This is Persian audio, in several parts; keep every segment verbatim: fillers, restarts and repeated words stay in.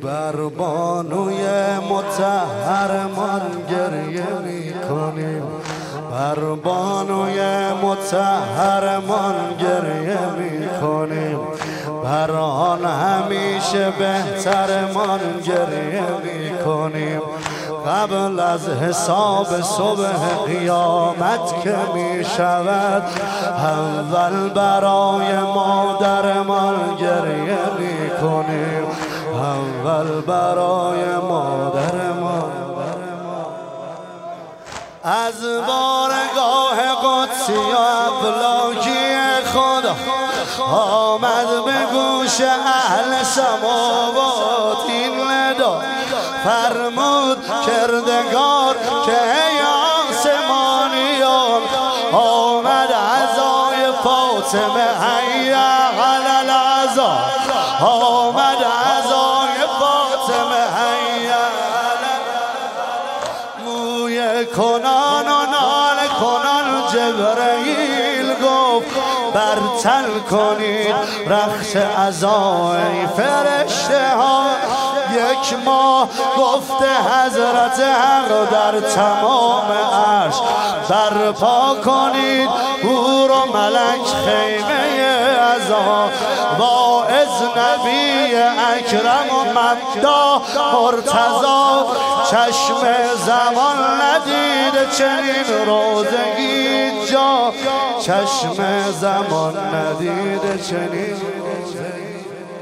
بر بانوی مطهرمان گریه میکنیم، بر بانوی مطهرمان گریه میکنیم، بر آن همیشه بهترمان گریه میکنیم. قبل از حساب صبح قیامت که می شود، اول برای مادرمان گریه می کنیم، اول برای مادرمان. از بارگاه قدسی و افلاکی خدا آمد به گوش اهل سماوات این ندا، فرمود کردگار که ای آسمانیان، آمد عزای فاطمه حی علی العزا، آمد عزای فاطمه حی علی موی کنان و نال کنان. جبرئیل گفت برتل کنید رخش عزای فرشته ها. یک ماه گفته حضرت حق در تمام عرش، برپا کنید حور و ملک خیمه عزا. واعظ نبی اکرم و مبدا مرتضا، چشم زمان ندیده چنین روزگی جا، چشم زمان ندیده چنین روزگی.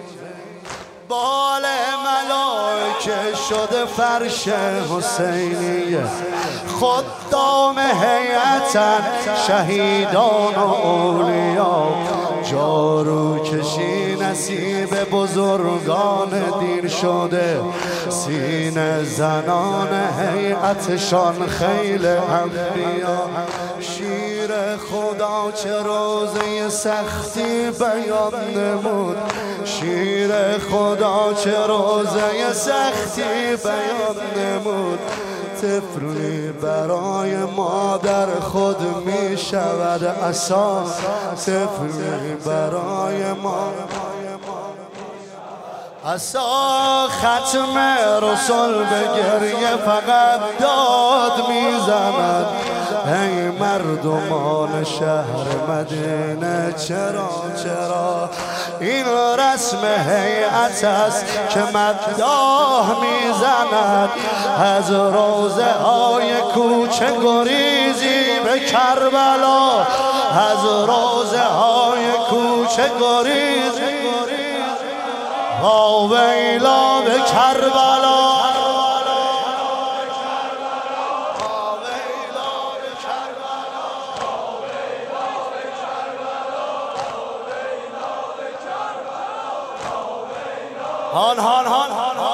بال ملائکه شده فرش حسینیه، خدام هیئتن شهیدان و اولیا. جارو کشی نصیب بزرگان دین شده، سینه زنان هیئتشان خیل انبیا. شیر خدا چه روزه سختی بیان نمود، شیر خدا چه روزه سختی بیان نمود. طفلی برای مادر خود می شود عصا، طفلی برای مادر عصا. ختم رسول به گریه فقط داد میزند، ای مردمان شهر مدینه چرا چرا این رسم هیئت است که مداح میزند. از روزه های کوچه گریزی به کربلا، از روزه های کوچه گریزی واویلا به کربلا. هان هان هان هان